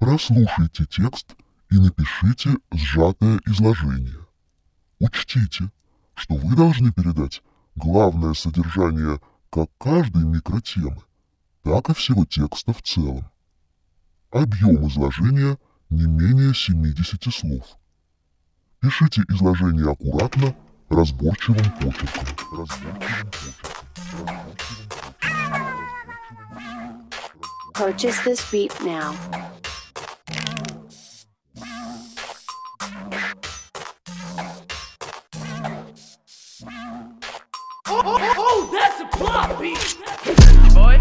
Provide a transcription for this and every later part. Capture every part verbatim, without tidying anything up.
Прослушайте текст и напишите сжатое изложение. Учтите, что вы должны передать главное содержание как каждой микротемы, так и всего текста в целом. Объем изложения не менее семидесяти слов. Пишите изложение аккуратно, разборчивым почерком. Разборчивым почерком. Разборчивым почерком. Purchase this beat now. Oh, oh, oh, that's a plot beat! Boy.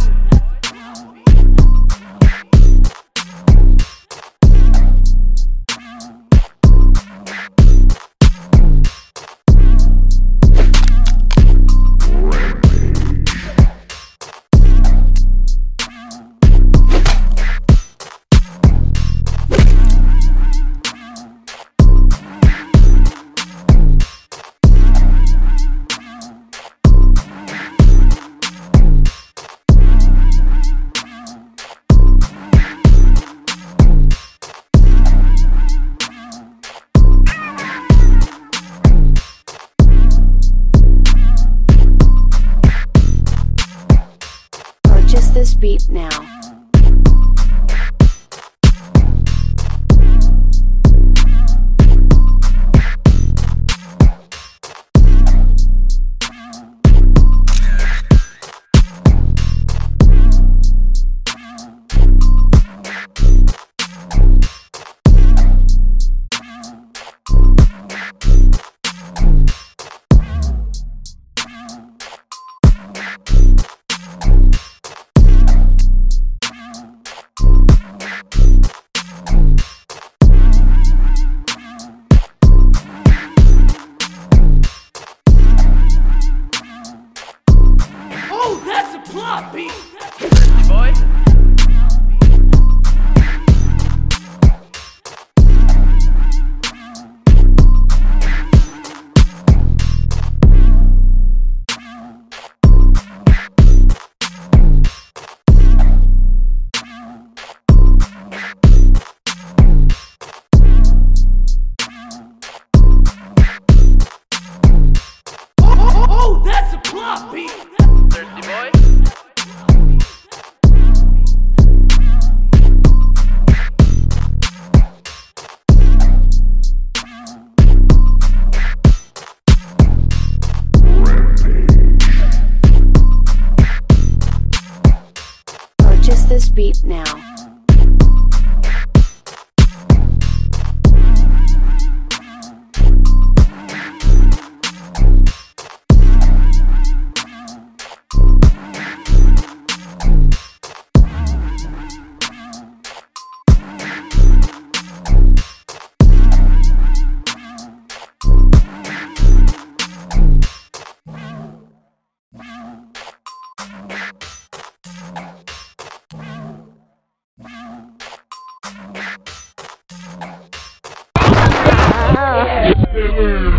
Purchase this beat now. Oh, that's a plot beat! Boy. Oh, that's a plot beat! Thirsty boy? Purchase this beat now. Yeah.